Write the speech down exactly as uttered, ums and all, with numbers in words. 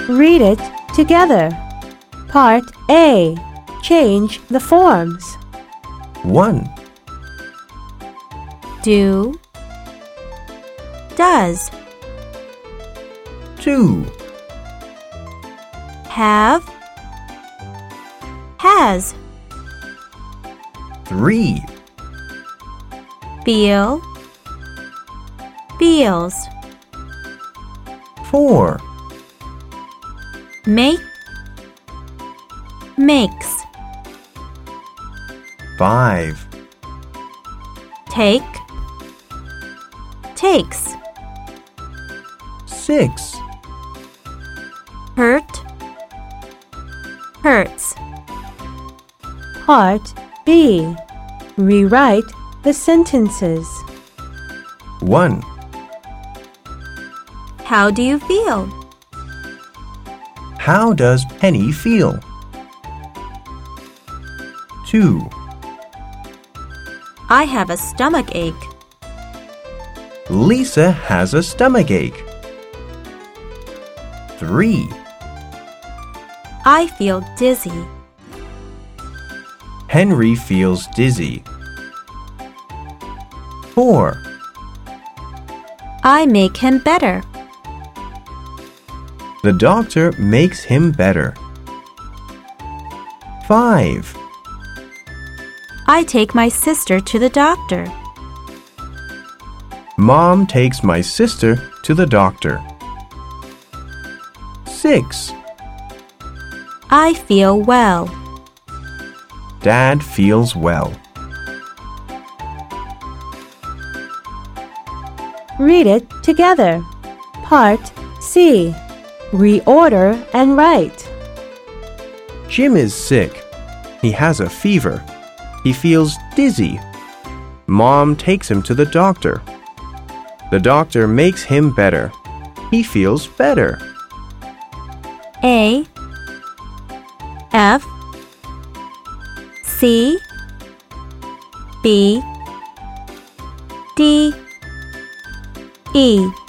Read it together. Part A. Change the forms. one, Do, does, two, have, has, three, feel, feels, four, make, makes, five, take, takes, six, hurt, hurts. Part B. Rewrite the sentences. one, How do you feel? How does Penny feel? two, I have a stomach ache. Lisa has a stomachache. three, I feel dizzy. Henry feels dizzy. four, I make him better. The doctor makes him better. five, I take my sister to the doctor. Mom takes my sister to the doctor. six, I feel well. Dad feels well. Read it together. Part C. Reorder and write. Jim is sick. He has a fever. He feels dizzy. Mom takes him to the doctor. The doctor makes him better. He feels better. A, F, C, B, D, E.